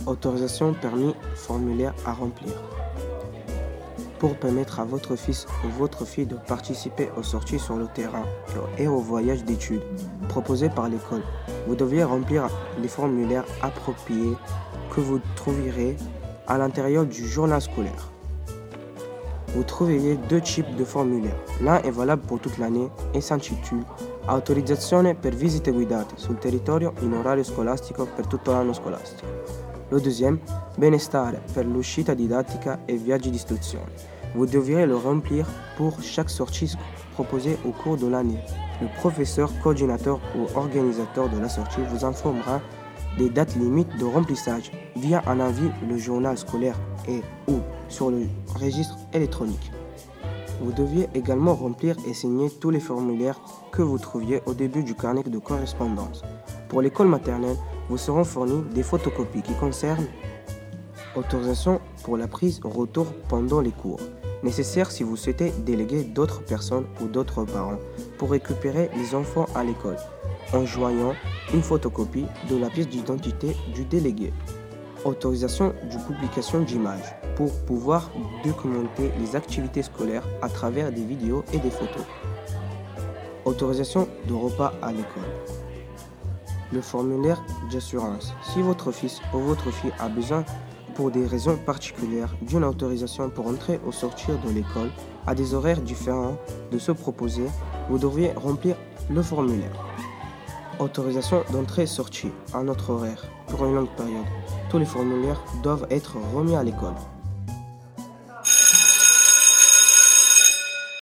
Autorisation, permis, formulaire à remplir. Pour permettre à votre fils ou votre fille de participer aux sorties sur le terrain et aux voyages d'études proposés par l'école, vous deviez remplir les formulaires appropriés que vous trouverez à l'intérieur du journal scolaire. Vous trouverez deux types de formulaires. L'un est valable pour toute l'année e s'intitule Autorizzazione per visite guidate sul territorio in orario scolastico per tutto l'anno scolastico. Le deuxième, Benestare per l'uscita didattica e viaggi d'istruzione. Vous devrez le remplir pour chaque sortie proposée au cours de l'année. Le professeur, coordinateur ou organisateur de la sortie vous informera des dates limites de remplissage via un avis, le journal scolaire et ou sur le registre électronique. Vous deviez également remplir et signer tous les formulaires que vous trouviez au début du carnet de correspondance. Pour l'école maternelle, vous seront fournis des photocopies qui concernent autorisation pour la prise retour pendant les cours, nécessaire si vous souhaitez déléguer d'autres personnes ou d'autres parents pour récupérer les enfants à l'école, en joignant une photocopie de la pièce d'identité du délégué. Autorisation de publication d'images pour pouvoir documenter les activités scolaires à travers des vidéos et des photos. Autorisation de repas à l'école. Le formulaire d'assurance. Si votre fils ou votre fille a besoin pour des raisons particulières d'une autorisation pour entrer ou sortir de l'école à des horaires différents de ceux proposés, vous devriez remplir le formulaire. Autorisation d'entrée-sortie à notre horaire pour une longue période. Tous les formulaires doivent être remis à l'école.